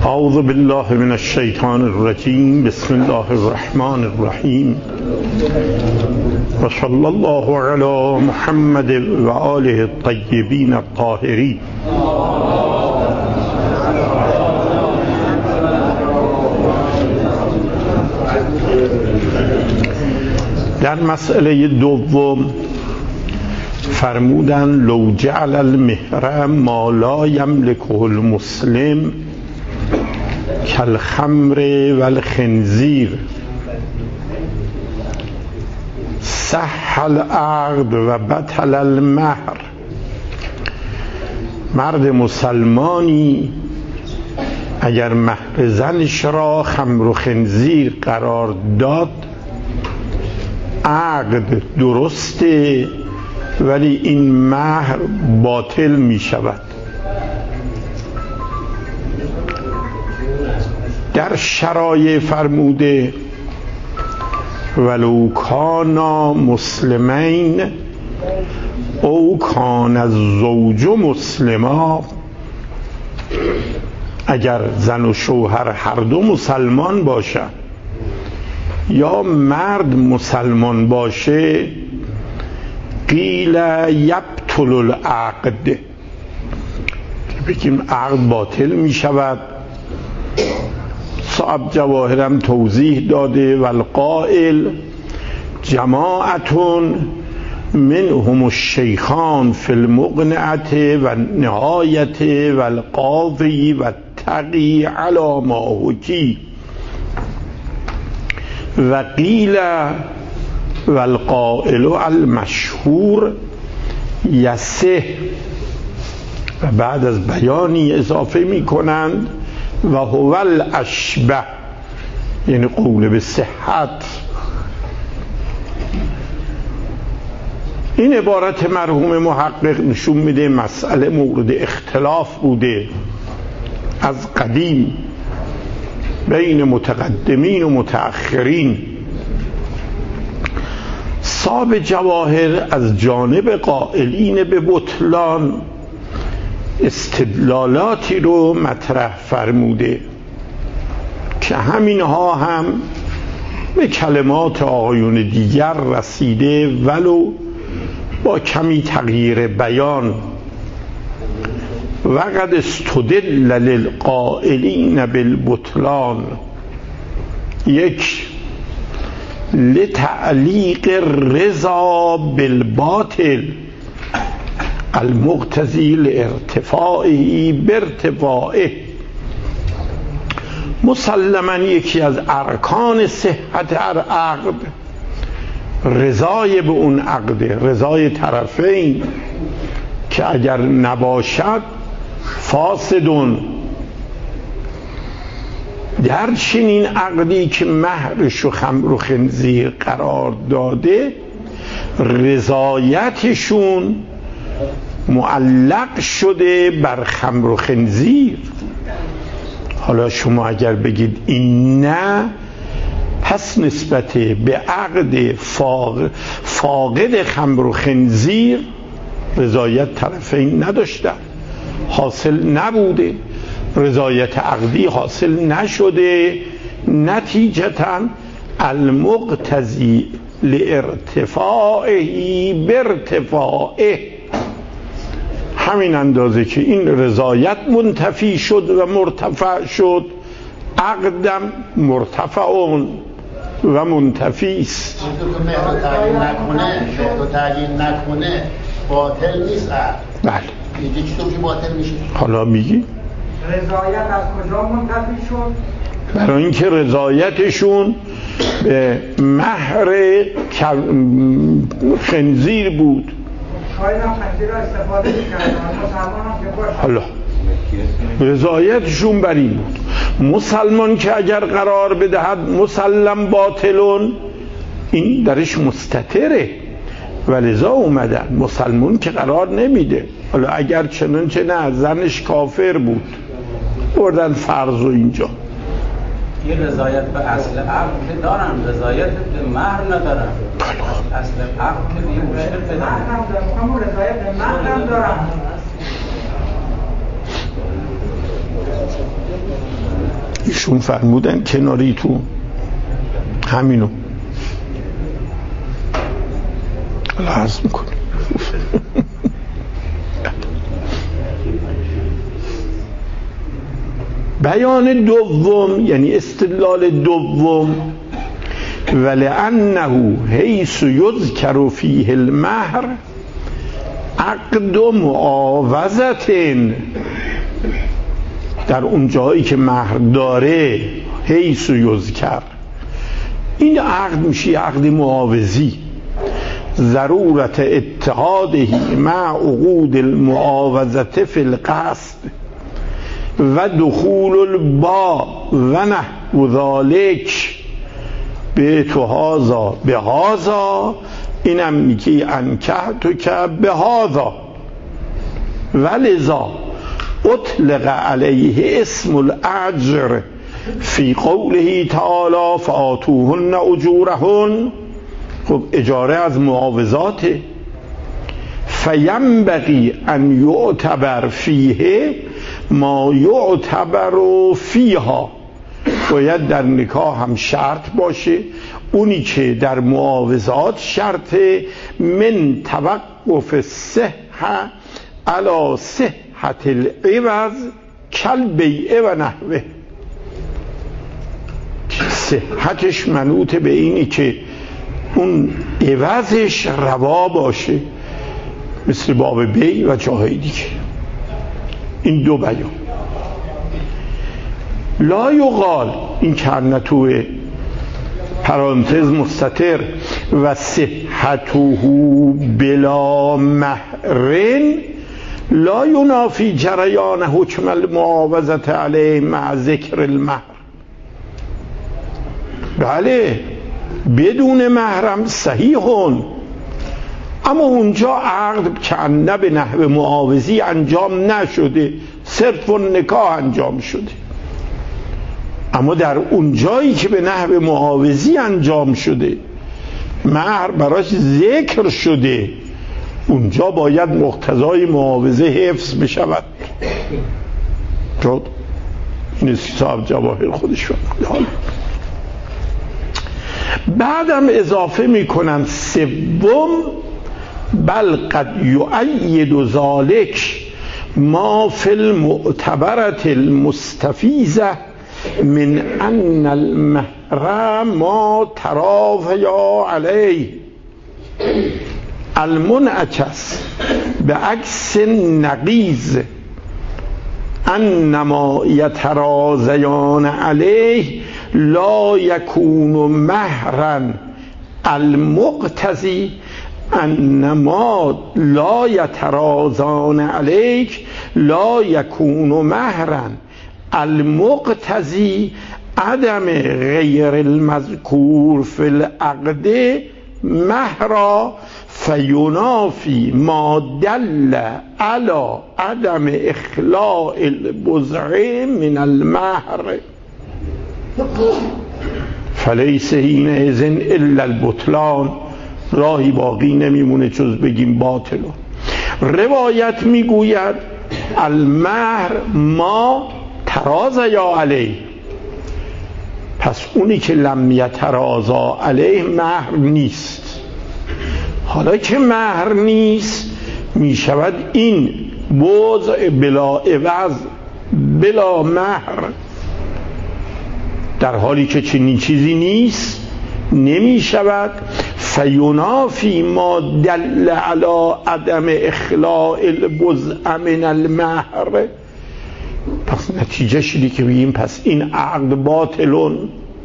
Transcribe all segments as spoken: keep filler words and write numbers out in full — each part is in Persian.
اعوذ بالله من الشیطان الرجیم. بسم الله الرحمن الرحیم و صلی الله علی محمد و آله الطیبین الطاهرین. در مسئله دوم فرمودن لو جعل المهر ما لا یملکه المسلم کالخمر و الخنزیر صح العقد و بطل المهر. مرد مسلمانی اگر مهر زنش را خمر و خنزیر قرار داد عقد درسته، ولی این مهر باطل می شود. در شرایع فرموده ولو کانا مسلمین او کان الزوج مسلما، اگر زن و شوهر هر دو مسلمان باشن یا مرد مسلمان باشه قیل یبطل العقد، بگیم عقد باطل می شود. صاحب جواهرم توضیح داده والقائل جماعتون منهم الشیخان فی المقنعه و نهایه والقاضی و تقی علی ما حکی و قیل والقائل المشهور یسه، و بعد از بیانی اضافه می کنند و هو الاشبه، یعنی قول به صحت. این عبارت مرحوم محقق نشون میده مسئله مورد اختلاف بوده از قدیم بین متقدمین و متأخرین. صاحب جواهر از جانب قائلین به بطلان استدلالاتی رو مطرح فرموده که همینها هم به کلمات آقایون دیگر رسیده ولو با کمی تغییر بیان. وقد استدل للقائلین بالبطلان، یک لتعلیق الرضا بالباطل المقتضی لارتفاعه بارتفاعه. مسلما یکی از ارکان صحت هر عقد رضای به اون عقد، رضای طرفین، که اگر نباشد فاسدون. در چنین عقدی که مهرش و خمر و خنزیر قرار داده رضایتشون معلق شده بر خمر و خنزیر. حالا شما اگر بگید این نه، پس نسبت به عقد فاقد خمر و خنزیر رضایت طرفین نداشتن، حاصل نبوده، رضایت عقدی حاصل نشده، نتیجتا المقتضی لارتفاعه بارتفاعه. همین اندازه که این رضایت منتفی شد و مرتفع شد، عقدم مرتفعون و منتفی است. اون که مهر تعیین نکنه، شرط تعیین نکنه باطل نیست. بله. اینجا چطور که باطل میشه؟ حالا میگی؟ رضایت از کجا منتفی شد؟ برای اینکه رضایتشون به مهر خنزیر بود. شاید هم خنزیر را استفاده میکردن، مسلمان هم که باشه. حالا رضایتشون بر این بود. مسلمان که اگر قرار بدهد مسلم باطلون، این درش مستتره و لذا اومدن. مسلمان که قرار نمیده، حالا اگر چنانچه نه زنش کافر بود بردن فرض و اینجا یه رضایت به اصل عقد که دارن، رضایت به مهر ندارن. اصل عقد که یه مشکل پیدا میکنه. رضایت به مهر هم دارن. ایشون فرمودن کناری تو همینو حالا عرض میکنم. بیان دوم یعنی استدلال دوم، ولعنه حیث یذکر فیه المهر عقد معاوضت، در اون جایی که مهر داره حیث یذکر، این عقد میشه عقد معاوضی، ضرورت اتحاده مع عقود المعاوضت فی القصد و دخول البا و نحو ذالک به تو هازا به هازا، اینم میگه انکه تو که به هازا، ولذا اطلق علیه اسم الاجر فی قوله تعالی فآتوهن اجورهن. خب اجاره از معاوضاته، فینبغی ان یعتبر فیه ما یعتبر فیها، باید در نکاح هم شرط باشه اونی که در معاوضات شرطه، من توقف صحه علی صحت العوض کالبیع و نحوه، صحتش منوط به اینی که اون عوضش روا باشه، مثل باب بی و جاهای دیگه. این دو بیان. لا یقال، این کرنه توی پرانتز مستتر، و صحته بلا مهرن لا ینافی جریان حکم المعاوضت علیه مع ذکر المهر. بله بدون محرم صحیحون، اما اونجا عقد کنه به نحو معاوضی انجام نشده، صرف و نکاح انجام شده. اما در اونجایی که به نحو معاوضی انجام شده، مهر براش ذکر شده، اونجا باید مقتضای معاوضه حفظ بشود. شد این صاحب جواهر خودش فرمود. بعدم اضافه میکنن سوم، بل قد یؤید ذلک ما فی المعتبرة المستفیضة من ان المهر ما ترافیا علیه المنعکس به عکس نقیض، انما یترازیان علیه لا یکون مهرا المقتضی، انما لا یترازان علیک لا یکون مهرا المقتضی عدم غیر المذکور فی العقد مهرا فینافی ما دل علی عدم اخلاء البضع من المهر فلیس حینئذ الا البطلان. راهی باقی نمیمونه جز بگیم باطل. روایت میگوید المهر ما ترازیا علیه، پس اونی که لم یترازا علیه مهر نیست. حالا که مهر نیست میشود این بضع بلا عوض بلا مهر، در حالی که چنین چیزی نیست نمی شود. فینافی ما دل علی عدم اخلاء البضع من المهر، پس نتیجه شدی که بگیم پس این عقد باطلون.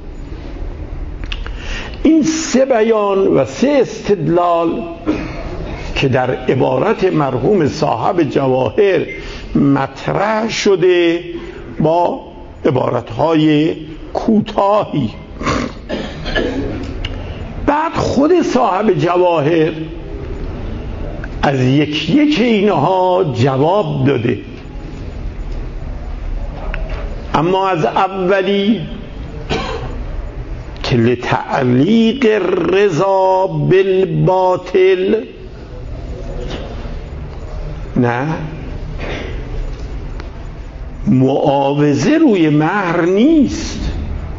این سه بیان و سه استدلال که در عبارت مرحوم صاحب جواهر مطرح شده با عبارتهای کوتاهی، بعد خود صاحب جواهر از یک یک اینها جواب داده. اما از اولی که لتعلیق الرضا بالباطل، نه معاوضه روی مهر نیست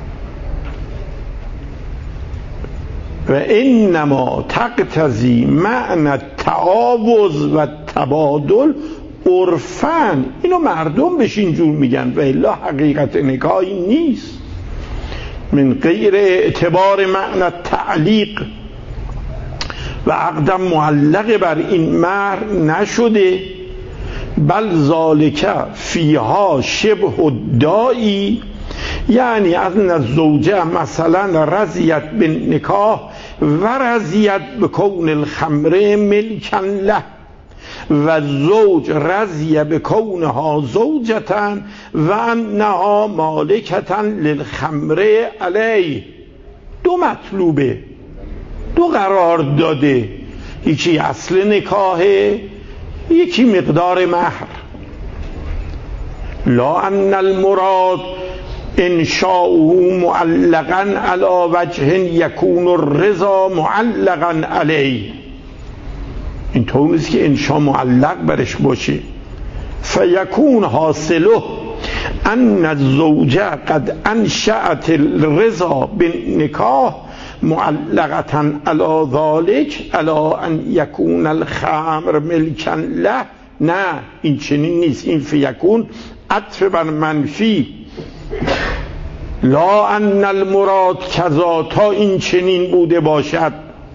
و انما تقتضی معنی تعاوض و تبادل عرفن. اینو مردم بهش اینجور میگن و الا حقیقت نکاحی نیست. من غیر اعتبار معنی تعلیق و عقدم معلق بر این مهر نشده، بل ذالک فیها شبه الدائی، یعنی از الزوجه مثلا رضیت بالنکاح و رضیت بکون الخمر ملکا له و زوج رضی بکونها زوجتا و انها مالکتا للخمر علیه. دو مطلوبه، دو قرار داده، یکی اصل نکاحه، یکی مقدار مهر. لا ان المراد انشاؤه معلقا علی وجه یکون الرضا معلقا علیه. این طور نیست که انشا معلق برش باشه. فیکون حاصله ان الزوجه قد انشأت الرضا بالنکاح معلقتا علی ذالک علی ان یکون الخمر ملکا له. نه، این چنین نیست. این فیکون عطف بر منفی. لا ان المراد کذا، تا این چنین بوده باشد.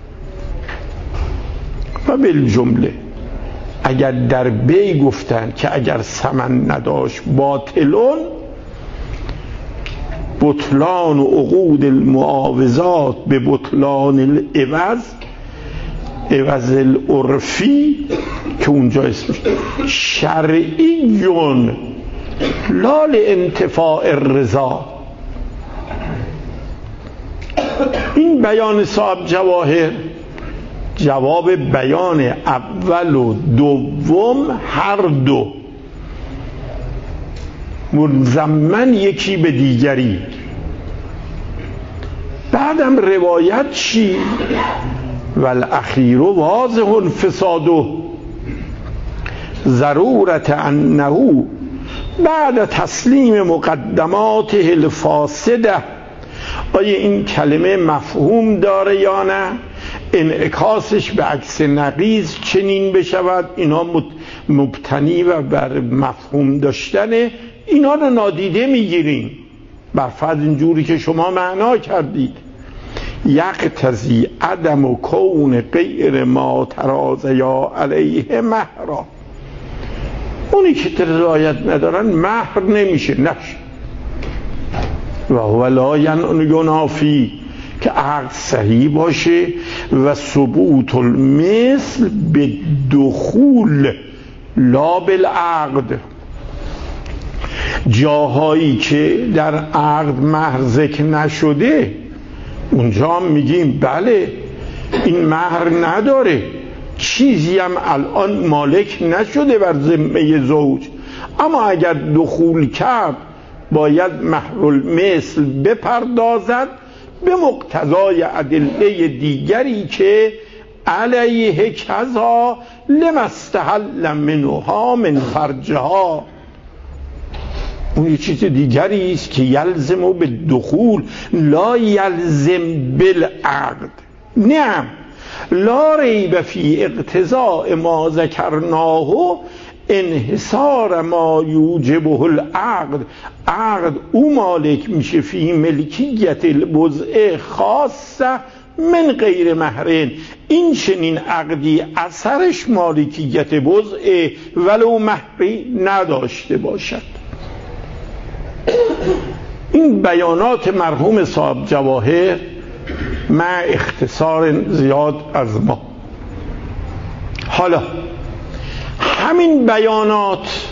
و بالجمله اگر در بی گفتن که اگر ثمن نداشت باطلون، بطلان و عقود المعاوضات به بطلان العوض، عوض العرفی که اونجا اسمش شرعیون لا لانتفاع الرضا. این بیان صاحب جواهر جواب بیان اول و دوم هر دو ملزمن یکی به دیگری. بعدم روایت چی؟ والاخیر واضح فساده ضرورت انه بعد تسلیم مقدماته الفاسده. آیا این کلمه مفهوم داره یا نه؟ انعکاسش به عکس نقیض چنین بشود. اینا مبتنی و بر مفهوم داشتنه، اینا رو نادیده میگیریم بر فرض اینجوری که شما معنا کردید. یقتضی عدم و کون غیر ما تراضی یا علیه مهرا. اونی که رضایت ندارن مهر نمیشه، نشه. و هو لا ینافی که عقد صحیح باشه و ثبوت المثل به دخول لا بالعقد. جاهایی که در عقد مهر ذکر نشده اونجا میگیم بله این مهر نداره، چیزی هم الان مالک نشده بر ذمه زوج، اما اگر دخول کرد باید مهر المثل بپردازد به مقتضای ادله دیگری که علیه کذا لما استحل منها من فرجها. اون یه چیز دیگری است که یلزم به دخول لا یلزم بالعقد. نعم لا ریب فی اقتضاء ما ذکرناه انحصار ما یوجبه العقد. عقد او مالک میشه فی ملکیت البضع خاصه من غیر مهرین. این چنین عقدی اثرش مالکیت بضع ولو مهری نداشته باشد. این بیانات مرحوم صاحب جواهر مع اختصار زیاد از ما. حالا همین بیانات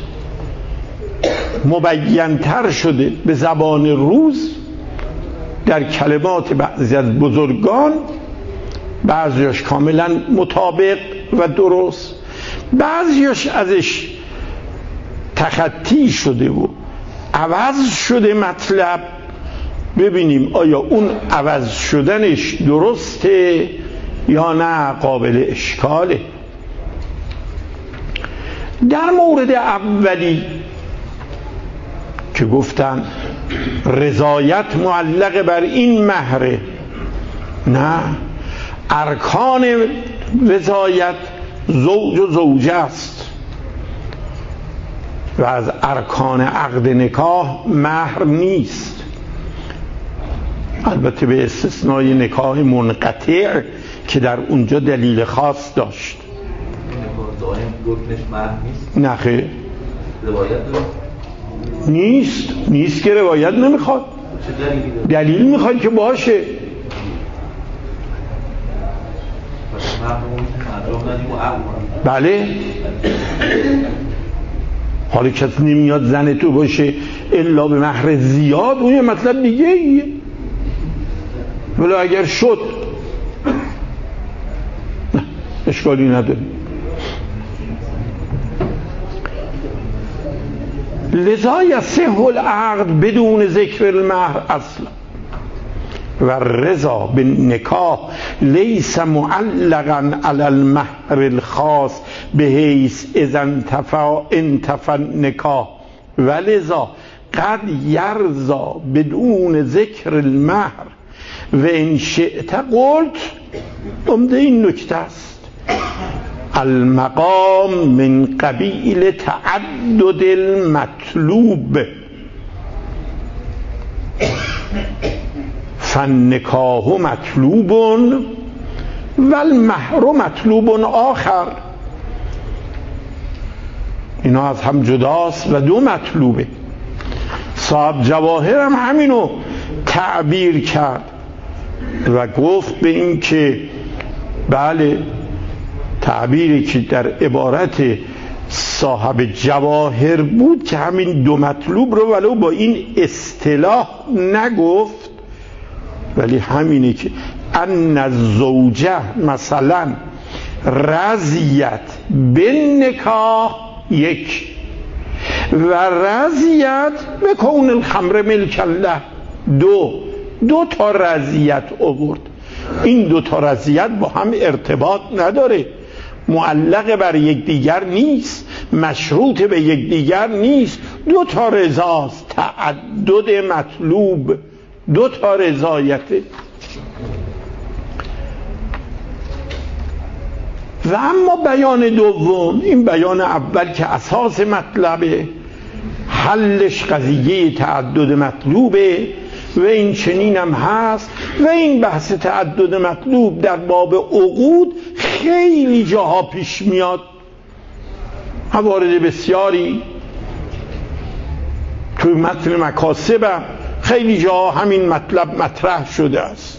مبین‌تر شده به زبان روز در کلمات بعضی از بزرگان، بعضیش کاملا مطابق و درست، بعضیش ازش تخطی شده و عوض شده مطلب. ببینیم آیا اون عوض شدنش درسته یا نه قابل اشکاله. در مورد اولی که گفتن رضایت معلق بر این مهره. نه، ارکان رضایت زوج و زوجه است و از ارکان عقد نکاح مهر نیست، البته به استثنای نکاح منقطع که در اونجا دلیل خاص داشت. نه خیر، نیست نیست که روایت نمیخواد، دلیل میخواد که باشه. بله، حالا کسی نمیاد زن تو باشه الا به مهر زیاد، اون یه مطلب دیگه ایه. ولی اگر شد نه، اشکالی نداره. لذا یصح العقد بدون ذکر المهر اصلا و رضا بالنکاح لیس معلقا علی المهر الخاص بحیث اذا انتفى انتفى النکاح ولذا قد یرضا بدون ذکر المهر و ان شئت قلت. عمده این نکته است، المقام من قبیل تعدد المطلوب فالنکاح مطلوب والمهر مطلوب آخر. اینا از هم جداست و دو مطلوبه. صاحب جواهر هم همینو تعبیر کرد و گفت به این که بله، تعبیری که در عبارت صاحب جواهر بود که همین دو مطلوب رو ولو با این اصطلاح نگفت، ولی همینه که ان الزوجه مثلا رضیت بالنکاح یک و رضیت به کون الخمر ملک الله دو. دو تا رضیت آورد. این دو تا رضیت با هم ارتباط نداره، معلق بر یک دیگر نیست، مشروط به یک دیگر نیست. دو تا رضاست، تعدد مطلوب، دو تا رضایته. و اما بیان دوم، این بیان اول که اساس مطلبه، حلش قضیه تعدد مطلوبه و این چنین هم هست. و این بحث تعدد مطلوب در باب عقود خیلی جاها پیش میاد، موارد بسیاری توی متن مکاسب هم خیلی جاها همین مطلب مطرح شده است.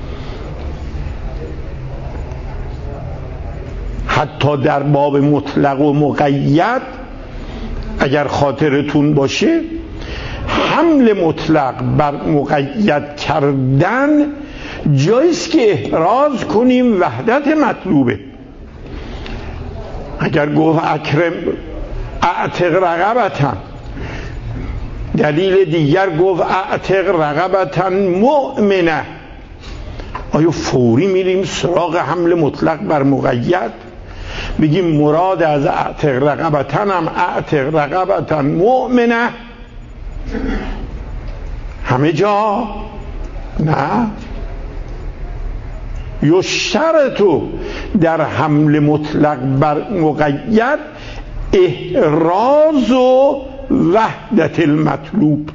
حتی در باب مطلق و مقید اگر خاطرتون باشه، حمل مطلق بر مقید کردن جایست که احراز کنیم وحدت مطلوبه. اگر گفت اکرم اعتق رقبتن، دلیل دیگر گفت اعتق رقبتن مؤمنه، آیا فوری میریم سراغ حمل مطلق بر مقید؟ بگیم مراد از اعتق رقبتن هم اعتق رقبتن مؤمنه همه جا؟ نه. یشترطو در حمل مطلق بر مقید احراز و وحدت المطلوب.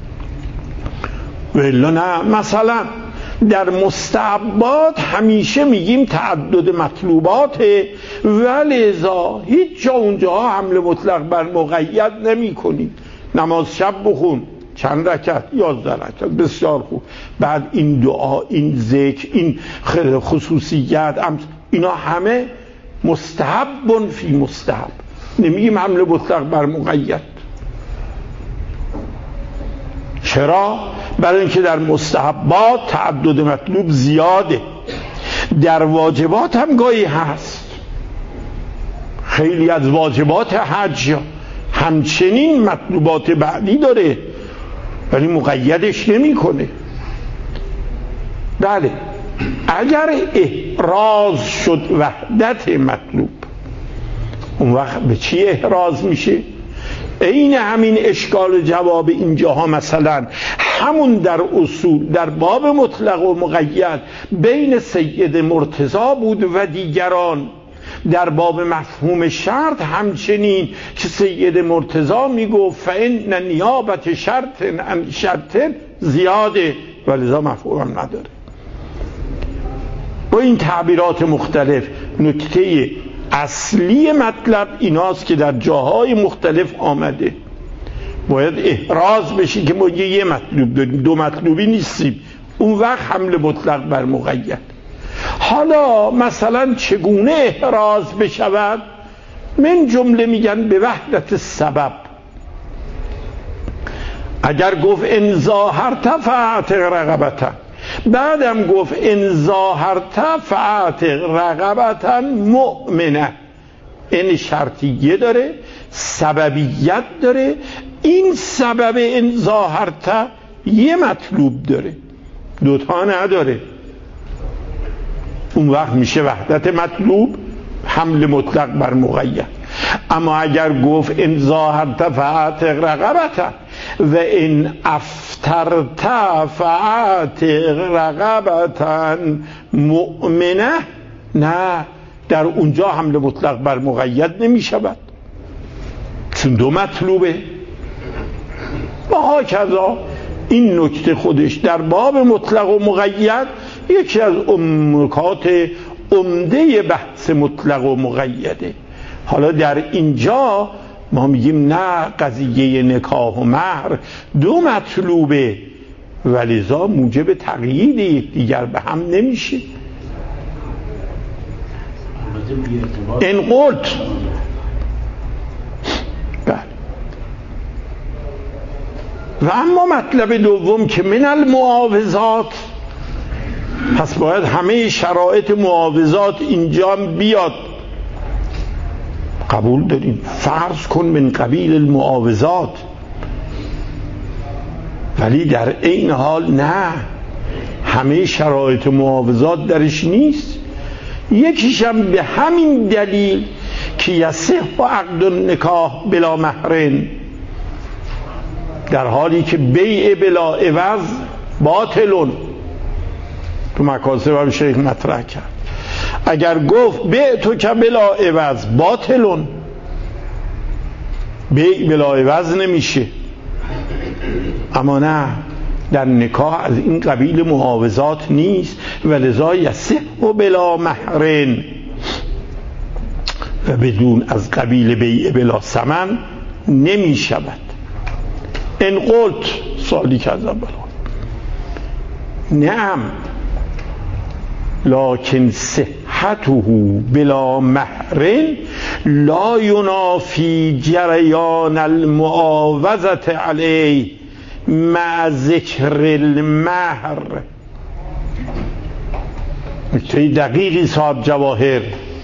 ولی نه، مثلا در مستحبات همیشه میگیم تعدد مطلوباته، ولذا هیچ جا اونجا حمل مطلق بر مقید نمی کنیم. نماز شب بخون چند رکعت؟ یازده رکعت، بسیار خوب. بعد این دعا، این ذکر، این خصوصیت، اینا همه مستحب فی مستحب، نمیگیم حمل مطلق بر مقید. چرا؟ برای اینکه در مستحبات تعدد مطلوب زیاده، در واجبات هم گاهی هست. خیلی از واجبات حج همچنین مطلوبات بعدی داره ولی مقیدش نمی کنه. بله، اگر احراز شد وحدت مطلوب، اون وقت به چی احراز میشه؟ عین همین اشکال و جواب اینجاها مثلا همون در اصول در باب مطلق و مقید بین سید مرتضی بود و دیگران. در باب مفهوم شرط همچنین که سید مرتضی میگفت فإن نیابت شرط عن شرط زیاده و لذا مفهوم نداره. با این تعبیرات مختلف نکته اصلی مطلب ایناست که در جاهای مختلف آمده. باید احراز بشی که ما یه مطلوب داریم، دو مطلوبی نیستیم، اون وقت حمل مطلق بر مقید. حالا مثلا چگونه احراز بشود؟ من جمله میگن به وحدت سبب. اگر گفت ان ظاهرت فاعتق رقبتا، بعدم گفت ان ظاهرت فاعتق رقبتا مؤمنه، این شرطیه داره، سببیت داره. این سبب ان ظاهرت یه مطلوب داره، دوتا نداره. اون وقت میشه وحدت مطلوب حمل مطلق بر مقید. اما اگر گفت ان ظاهرت فاعتق رقبتا و ان افترت فاعتق رقبتا مؤمنه، نه، در اونجا حمل مطلق بر مقید نمی شود چون دو مطلوبه. و هاکذا این نکته خودش در باب مطلق و مقید یکی از نکات عمده بحث مطلق و مقیده. حالا در اینجا ما میگیم نه، قضیه نکاح و مهر دو مطلوبه و لذا موجب تقیید یکدیگر به هم نمیشه. این قلت بله. و اما مطلب دوم که من المعاوضات، پس باید همه شرایط معاوضات اینجا بیاد. قبول داریم، فرض کن من قبیل المعاوضات، ولی در این حال نه، همه شرایط معاوضات درش نیست. یکیشم به همین دلیل که یصح عقد النکاح بلا مهرن، در حالی که بیع بلا عوض باطلون. تو مکاسب هم شیخ مطرح کرد اگر گفت بیع تو که بلا عوض باطلون، بیع بلا عوض نمیشه. اما نه، در نکاح از این قبیل معاوضات نیست و لذا یصح بلا مهرن و بدون از قبیل بیع بلا ثمن نمی شود. ان قلت، سوالی که از اول نعم لكن صحته بلا مهر لا ينافي جریان المعاوضة علیه مع ذکر المهر. نکته دقیقی صاحب جواهر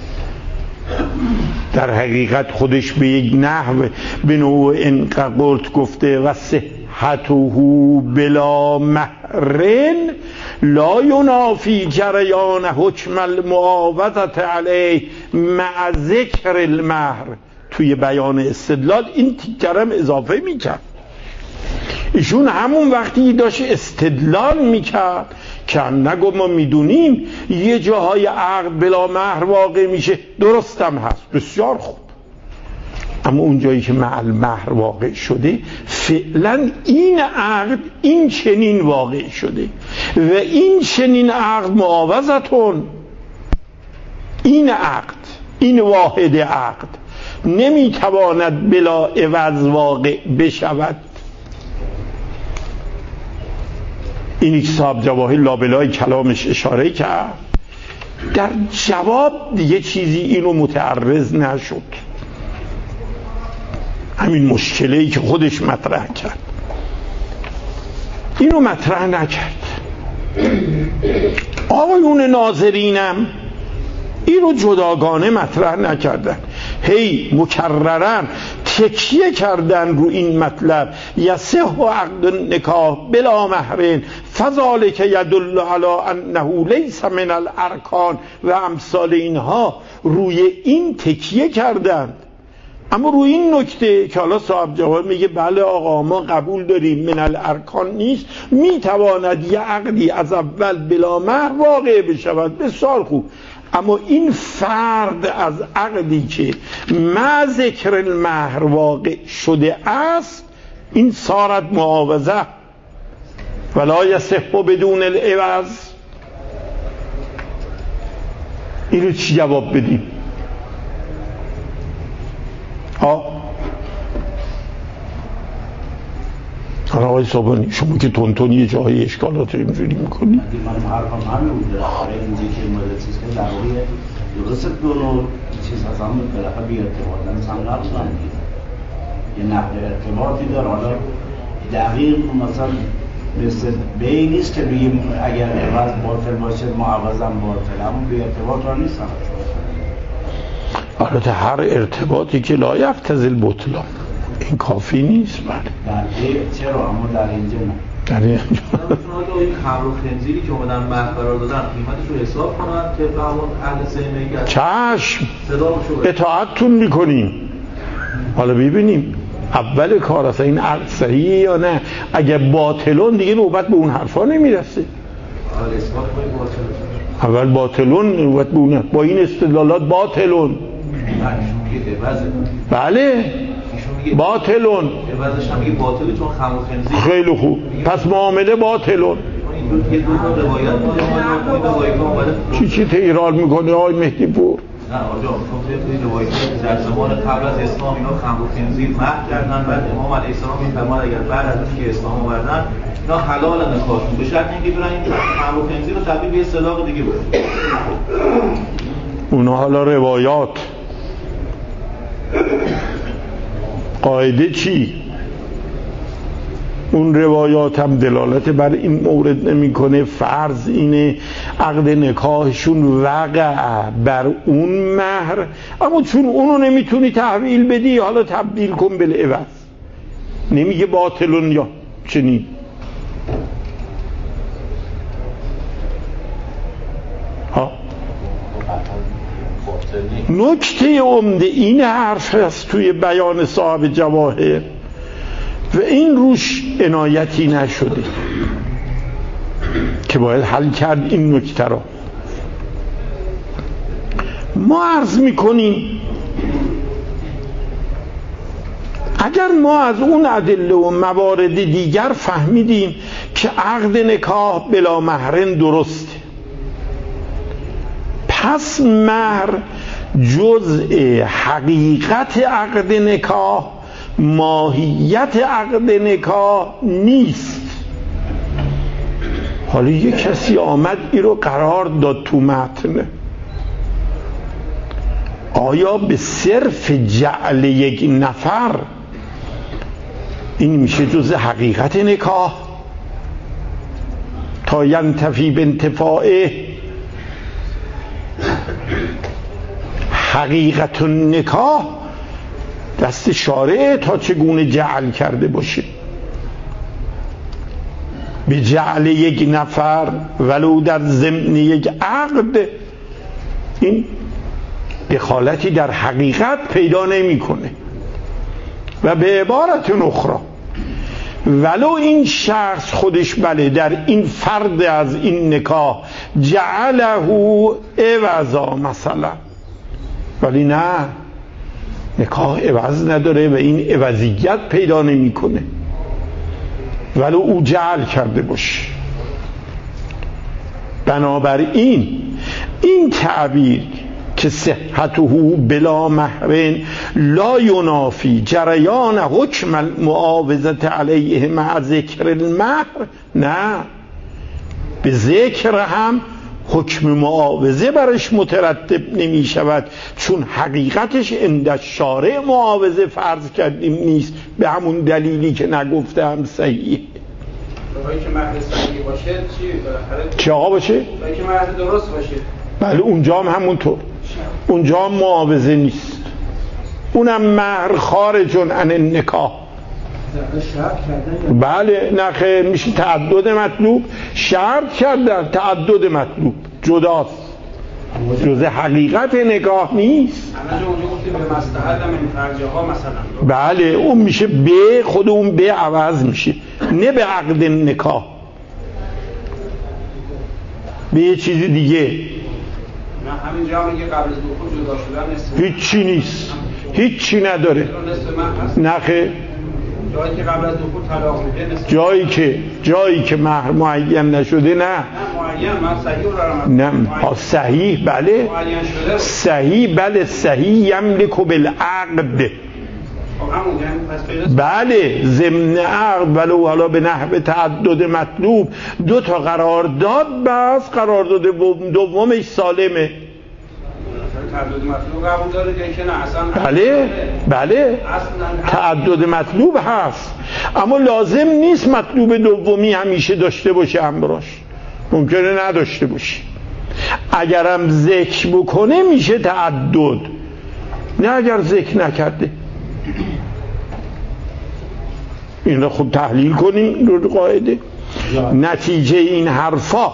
در حقیقت خودش به یک نحو به نوع ان قلت گفته و صحته بلا مهرن لا ینافی جریان حکم المعاوضة علیه مع ذکر المهر. توی بیان استدلال این تیکرم اضافه میکرد. ایشون همون وقتی داشت استدلال میکرد که نگو ما میدونیم یه جاهای عقد بلا مهر واقع میشه، درستم هست، بسیار خوب، اما اون جایی که مع المهر واقع شده فعلا این عقد این چنین واقع شده و این چنین عقد معاوضتون، این عقد، این واحد عقد نمیتواند بلا عوض واقع بشود. اینی که صاحب جواهر لابلای کلامش اشاره کرد، در جواب دیگه چیزی اینو متعرض نشد. همین مشکلی که خودش مطرح کرد اینو مطرح نکرد. آقایون ناظرینم اینو جداگانه مطرح نکردن، هی مکررن تکیه کردن رو این مطلب یصح عقد النکاح بلا مهر فذلک یدل علی انه لیس من الارکان و امثال اینها. روی این تکیه کردند، اما روی این نکته که حالا صاحب جواب میگه بله آقا ما قبول داریم من الارکان نیست، میتواند یه عقدی از اول بلا مهر واقع بشود، بسیار خوب، اما این فرد از عقدی که مع ذکر المهر واقع شده است این صارت معاوضه ولا یصح بدون العوض. اینو چی جواب بدیم؟ ها حالا آقای صابانی شما که تونتونی یه جایی اشکالات رو اینجوری میکنی؟ من حرفم همین بود بالاخره اینجا که مورد چیز که در روی درست دو نوع چیز هست هم بالاخره بی ارتباط من هم نقصم یه نقل ارتباطی داره. حالا دقیق مثلا مثل به این نیست که بگیم اگر عوض باطل باشه معوضم باطل، اما بی ارتباط را نیست. البته هر ارتباطی که لا یقتضی بطلان این کافی نیست. بله در چرا اما در اینجا نه. در اینجا مثلا این خمر و خنزیری که اومدن مهر قرار دادن قیمتش رو حساب کنن طبق همون اهل ذمه چشم صدا اطاعتتون میکنیم. حالا ببینیم اول کار اصلا این عقد صحیحه یا نه. اگه باطلون دیگه نوبت به اون حرفا نمیرسه. اول باطلون نوبت به اون، با این استدلالات باطلون. بله باطلون عوضش هم میگه باطله چون خمر و خنزیر. خیلی خوب، پس معامله باطلون. چی چی تیرال میکنه آقای مهدی پور؟ نه آجا چون توی روایت در زمان قبل از اسلام اینا خمر و خنزیر محو کردن، بعد امام علیه السلام میفرمان اگر بعد از اینکه اسلام آوردن اینا حلال نکاشون به شرط اینکه برن این خمر و خنزیر رو تبدیل به سلاغ دیگه بکنن. اونا حالا روایات قاعده چی؟ اون روایات هم دلالت بر این مورد نمیکنه. فرض اینه عقد نکاحشون وقع بر اون مهر، اما چون اونو نمیتونی تحویل بدی حالا تبدیل کن بالعوض. نمیگه باطلون یا چنین. ها نکته عمده این حرف هست توی بیان صاحب جواهر و این روش عنایتی نشده که باید حل کرد این نکته را. ما عرض میکنیم اگر ما از اون ادله و موارد دیگر فهمیدیم که عقد نکاح بلا مهرن درسته، پس مهر جزء حقیقت عقد نکاح، ماهیت عقد نکاح نیست. حالا یه کسی آمد این رو قرار داد تو متن، آیا به صرف جعل یک نفر این میشه جزء حقیقت نکاح تا ینتفی به انتفاعه؟ حقیقت نکاح دست شارع تا چگونه جعل کرده باشه. به جعل یک نفر ولو در ضمن یک عقد این دخالتی در حقیقت پیدا نمیکنه. و به عبارت اخرى ولو این شخص خودش بله در این فرد از این نکاح جعله عوضا مثلا، ولی نه نکاح عوض نداره و این عوضیت پیدا نمیکنه ولو او جعل کرده باشه. بنابراین این تعبیر که صحته بلا مهرن لا ینافی جریان حکم المعاوضه علیه مع ذکر المهر، نه به ذکر هم حکم معاوضه برش مترتب نمی شود، چون حقیقتش عند الشارع معاوضه فرض کردیم نیست، به همون دلیلی که نگفتم صحیح. اونایی که مهر صحیح باشه چی بالاخره چی آقا باشه؟ اونایی که مهر درست باشه بله اونجا هم همونطور، اونجا هم معاوضه نیست، اونم مهر خارجون عن النکاح. بله نخیر میشه تعدد مطلوب، شرط کردن تعدد مطلوب جداست. جز حقیقت نکاح نیست. همه اونجا گفتیم به مستحل من فرجها مثلا. بله اون میشه به خود اون به عوض میشه، نه به عقد نکاح، به یه چیزی دیگه. نه همینجا میگه قبل از دخول جدا شدن نصف هیچی نیست، هیچی نداره. نصف مهر هست. نخه جایی که قبل از دخول طلاق میده نصف. جایی که جایی که مهر معین نشده نه. نه معین، من صحیح رو دارم. نه صحیح بله. معین شده. صحیح بله، صحیح یملک بالعقد. بله ضمن عقد ولو حالا به نحو تعدد مطلوب دو تا قرارداد، بس قرارداد دومش سالمه. تعدد مطلوب قبول داره که نه اصلا. بله بله تعدد مطلوب هست، اما لازم نیست مطلوب دومی همیشه داشته باشه همراش، ممکنه نداشته باشه. اگرم ذکر بکنه میشه تعدد، نه اگر ذکر نکرده. این رو خود تحلیل کنیم رو قاعده. نتیجه این حرفا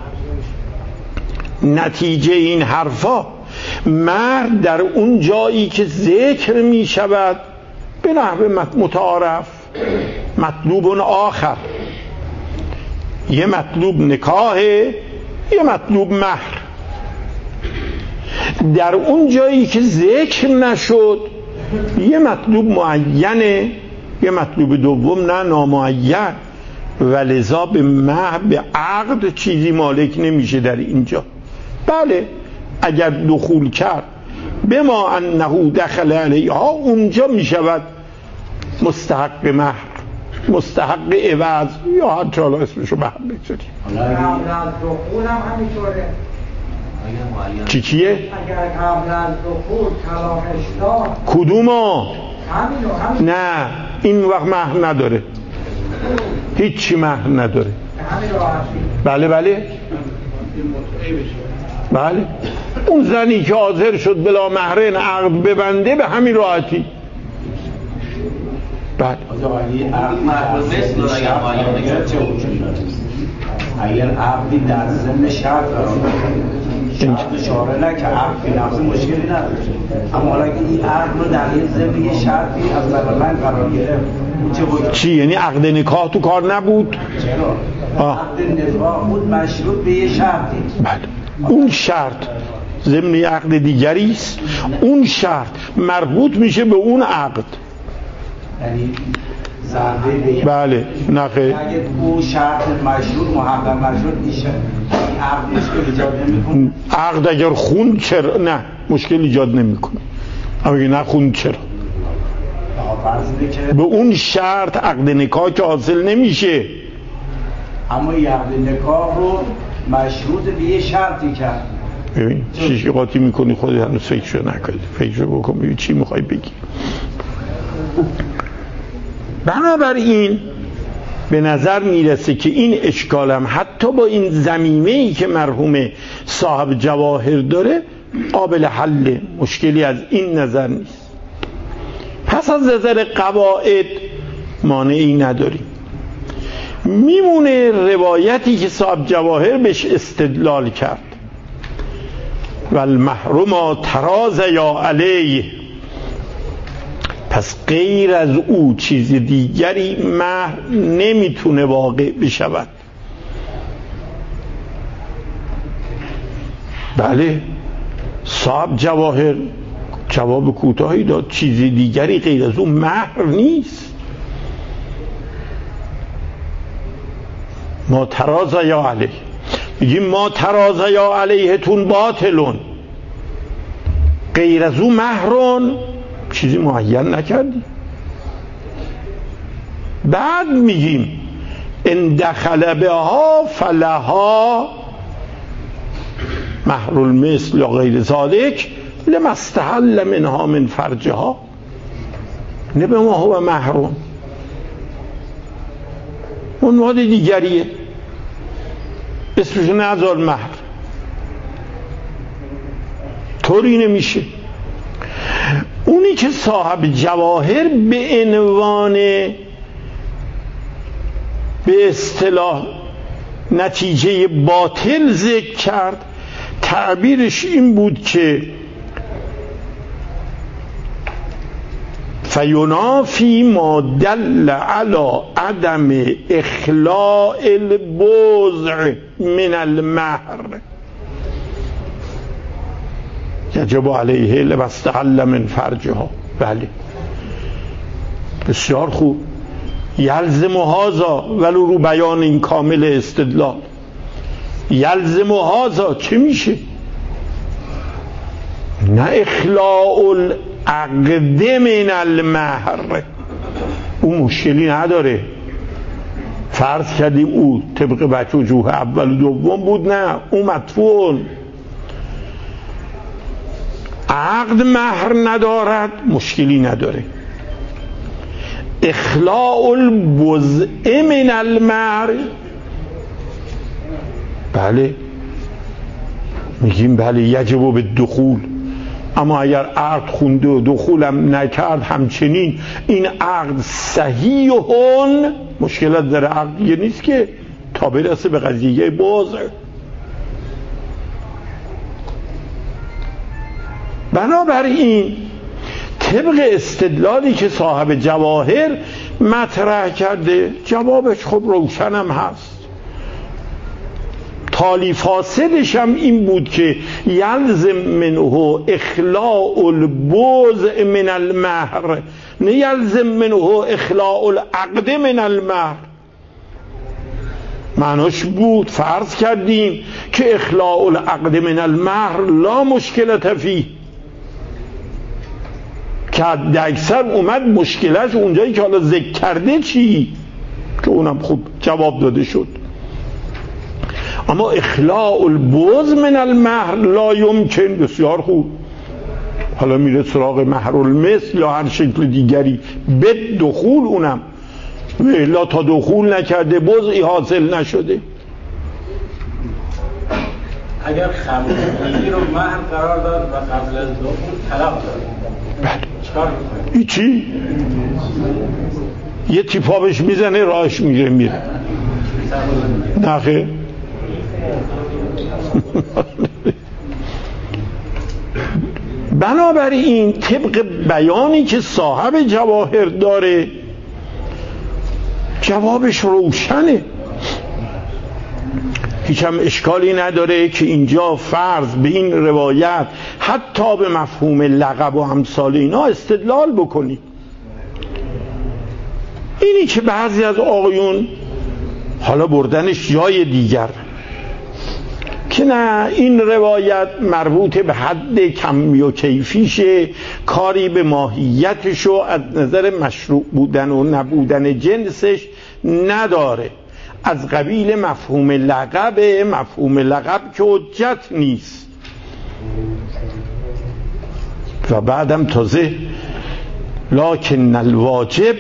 نتیجه این حرفا مهر در اون جایی که ذکر می شود به نحو متعارف مطلوب آخر، یه مطلوب نکاحه یه مطلوب مهر. در اون جایی که ذکر نشد یه مطلوب معینه یه مطلوب دوم نه نامعین، ولذا به مهر به عقد چیزی مالک نمیشه در اینجا. بله اگر دخول کرد به ما انه دخل علیها اونجا میشود مستحق مهر، مستحق عوض، یا حتی حالا اسمشو مهر بگذاریم. قبل از دخول هم همینطوره. چی چیه؟ اگر قبل از دخول طلاقش داد کدوما؟ همینو همین. نه این وقت مهر نداره، هیچی مهر نداره. همین راحتی. بله بله بله اون زنی که حاضر شد بلا مهرن عقد ببنده به همین راحتی. بله اگر عقدی در ضمن شرط قرار شرط اشاره نکرد عقد فی نفس مشکلی نداره، اما حالا اگه این عقد رو در این ضمن یه شرطی از من قرار گرفت چی؟ یعنی عقد نکاح تو کار نبود؟ چرا؟ عقد نکاح بود مشروط به یه شرطی. بله اون شرط ضمن عقد دیگری است، اون شرط مربوط میشه به اون عقد. یعنی ضربه به بله نخه اگه اون شرط مشروط محقق مشروط میشه عقد مشکل ایجاد نمیکنه. عقد اگر خون چرا؟ نه مشکل ایجاد نمیکنه، اما اگه نه خون چرا؟ به اون شرط عقد نکاح که حاصل نمیشه. اما یه عقد نکاح رو مشروط به یه شرطی کرد. ببین چیشی قاطی میکنی خودت هنوز فکرشو نکنی، فکرشو بکن ببین چی میخوای بگی. بنابراین به نظر میرسه که این اشکالم حتی با این ضمیمه‌ای که مرحوم صاحب جواهر داره قابل حل، مشکلی از این نظر نیست. پس از نظر قواعد مانعی نداریم. میمونه روایتی که صاحب جواهر بهش استدلال کرد، والمحرم تراز یا علیه، پس غیر از او چیز دیگری مهر نمیتونه واقع بشود. بله صاحب جواهر جواب کوتاهی داد، چیز دیگری غیر از اون مهر نیست. ما تراز یا علیه، میگیم ما تراز یا علیه تون باطلون، غیر از اون مهرون چیزی معین نکردی. بعد میگیم ان دخل بها فلها مهر المثل یا غیر ذالک لما استحل منها من فرجها، نه به ما هو محرم، عنوان دیگریه اسمش نذار مهر، طوری نمیشه. اونی که صاحب جواهر به عنوان به اصطلاح نتیجه باطل ذکر کرد تعبیرش این بود که فینافی ما دل علی عدم اخلاء البضع من المهر یجب علیه لبستحل من فرجها. بله بسیار خوب، یلزم هذا، ولو رو بیان این کامل استدلال، یلزم هذا چه میشه؟ نه اخلاء العقد من المهر، او مشکلی نداره. فرض کردیم او طبق بچه وجوه اول و دوم بود، نه او مدفون. عقد مهر ندارد مشکلی نداره. اخلاء البضع من المهر، بله میگیم بله یجب به دخول، اما اگر عقد خونده و دخولم نکرد همچنین این عقد صحیح هون، مشکلات در عقد یه نیست که تا برسه به قضیه بضع. بنابراین طبق استدلالی که صاحب جواهر مطرح کرده جوابش خب روشنم هست. تالی فاصلش هم این بود که یلزم منه اخلاء البضع من المهر، نه یلزم منه اخلاء العقد من المهر. معناش بود فرض کردیم که اخلاء العقد من المهر لا مشکلت فیه، که حد اکثر اومد مشکلش اونجایی که حالا ذکر کرده چی، که اونم خوب جواب داده شد. اما اخلاء البضع من المهر لا یمکن، بسیار خوب. حالا میره سراغ مهر المثل یا هر شکل دیگری به دخول، اونم الا تا دخول نکرده بضعی حاصل نشده. اگر خمسگی رو مهر قرار داد و قبل از دخول طلاق داد، چکار میکنه؟ هیچی، یه تیپا بهش میزنه راهش میگه میره. نخیر بنابراین طبق بیانی که صاحب جواهر داره جوابش روشنه، هیچ هم اشکالی نداره که اینجا فرض به این روایت حتی به مفهوم لقب و امثال اینا استدلال بکنی. اینی که بعضی از آقایون حالا بردنش جای دیگر که نه این روایت مربوط به حد کمی و کیفیشه، کاری به ماهیتش و از نظر مشروع بودن و نبودن جنسش نداره، از قبیل مفهوم لقب. مفهوم لقب که حجت نیست. و بعدم تازه لکن الواجب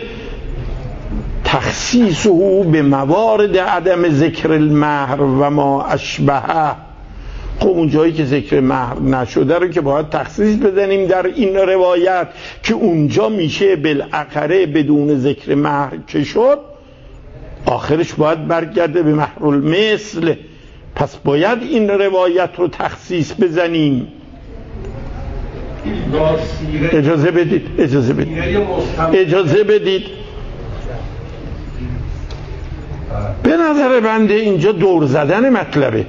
تخصیصه به موارد عدم ذکر المهر و ما اشبهه. خب اون جایی که ذکر مهر نشده رو که باید تخصیص بزنیم در این روایت که اونجا میشه بالاخره بدون ذکر مهر که شد، آخرش باید برگرده به مهر المثل. پس باید این روایت رو تخصیص بزنیم. اجازه بدید اجازه بدید اجازه بدید به نظر بنده اینجا دور زدن مطلبه،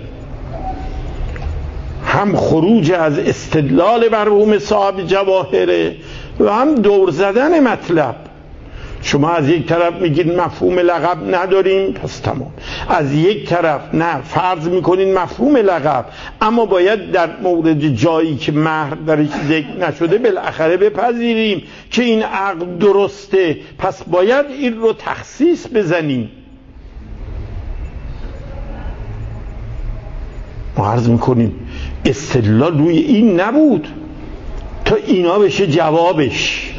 هم خروج از استدلال مرحوم صاحب جواهره و هم دور زدن مطلب. شما از یک طرف میگید مفهوم لقب نداریم، پس تمام. از یک طرف نه، فرض میکنین مفهوم لقب، اما باید در مورد جایی که مهر درش ذکر نشده بالاخره بپذیریم که این عقد درسته، پس باید این رو تخصیص بزنیم. ما عرض میکنیم استدلال روی این نبود تا اینا بشه جوابش.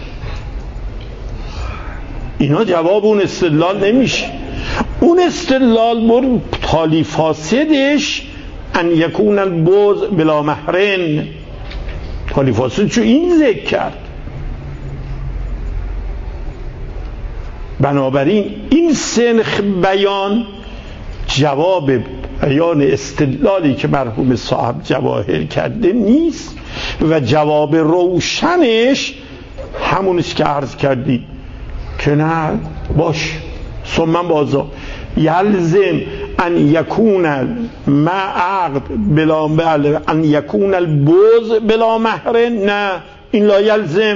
اینا جواب اون استدلال نمیشه. اون استدلال بر تالی فاسدش ان یکون البضع بلا مهرن، تالی فاسد چو این ذکر کرد. بنابراین این سنخ بیان جواب بیان استدلالی که مرحوم صاحب جواهر کرده نیست و جواب روشنش همونیست که عرض کردی که نه باش ثم بازا یلزم ان یکون ما عقد بلا ان یکون البوز بلا مهر، نه این لا یلزم،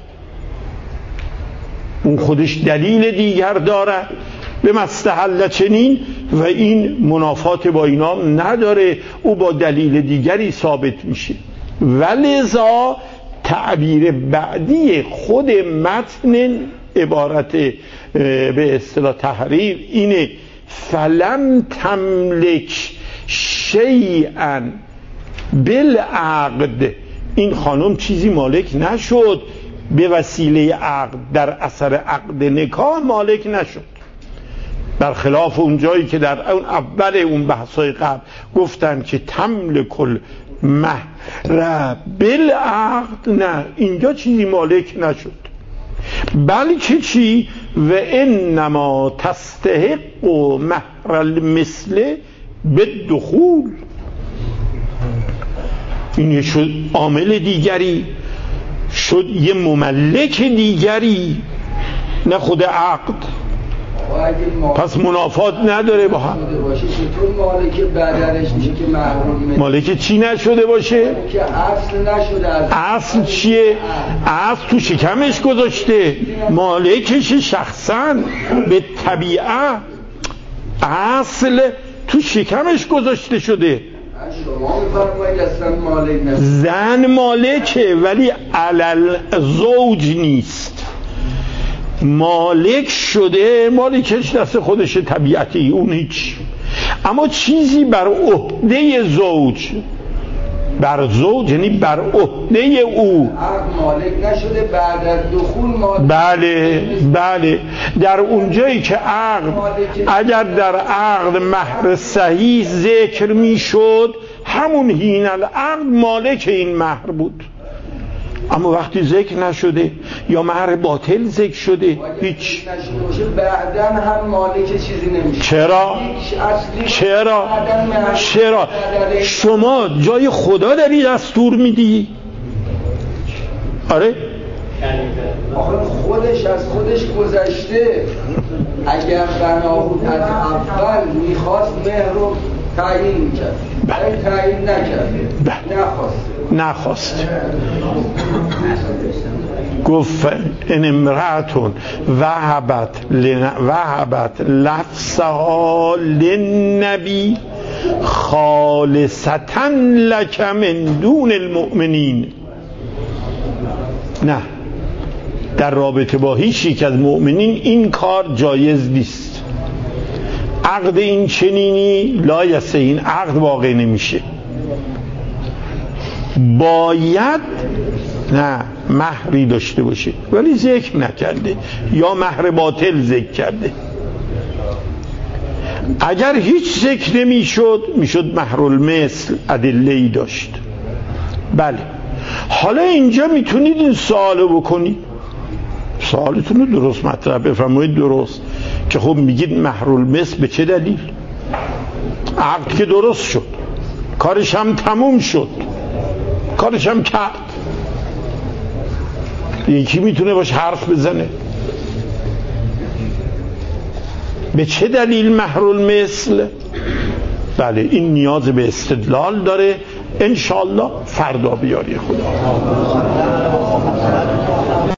اون خودش دلیل دیگر داره به مستحل چنین و این منافات با اینا نداره، او با دلیل دیگری ثابت میشه. ولذا تعبیر بعدی خود متن عبارت به اصطلاح تحریر اینه فلم تملک شیئا بالعقد، این خانم چیزی مالک نشد به وسیله عقد، در اثر عقد نکاح مالک نشد، برخلاف اون جایی که در اون اول اون بحثای قبل گفتن که تملک المهر بالعقد، نه اینجا چیزی مالک نشد، بلکه چی و انما تستحق مهر المثل بالدخول، این شد عامل دیگری، شد یه مملک دیگری، نه خود عقد. پس منافات نداره با هم. مالک بدنش میشه که محروم، مالک چی نشده باشه؟ که اصل نشده. اصل چیه؟ اصل تو شکمش گذاشته، مالکش شخصا به طبیعه اصل تو شکمش گذاشته شده. شما میفرمایید اصلا مالک نشده، زن مالکه ولی علل زوج نیست، مالک شده، مالکش دست خودش طبیعتی اون هیچ، اما چیزی بر عهده زوج، بر زوج یعنی بر عهده او، عقد مالک نشده بعد از دخول مالک. بله بله، در اونجایی که عقد اگر در عقد مهر صحیح ذکر میشد همون حین العقد مالک این مهر بود، اما وقتی ذکر نشده یا مهر باطل ذکر شده هیچ، بعداً هم مالک چیزی نمیشه. چرا؟ چرا؟ چرا؟ شما جای خدا داری دستور میدی؟ آره؟ آخه خودش از خودش گذشته، اگر بنا بود از اول میخواست مهر رو تعیین میکرد، ولی تعیین نکرد، نخواست نخواست گفت ان امرأتون وهبت وهبت لفظها للنبی خالصتا لک من دون المؤمنین، نه در رابطه با هیچ یک از مؤمنین این کار جایز نیست، عقد این چنینی لایسته، این عقد واقع نمیشه، باید نه مهری داشته باشه ولی ذکر نکرده یا مهر باطل ذکر کرده، اگر هیچ ذکر نمیشد میشد مهر المثل ادله‌ای داشت. بله حالا اینجا میتونید این سوالو بکنید، سوالتون رو درست مطرح بفرمایید، درست که خب میگید مهر المثل به چه دلیل؟ عقد که درست شد، کارش هم تموم شد، کارش هم کرد، یکی میتونه باش حرف بزنه؟ به چه دلیل مهر المثل؟ بله این نیاز به استدلال داره، انشالله فردا بیاری خدا.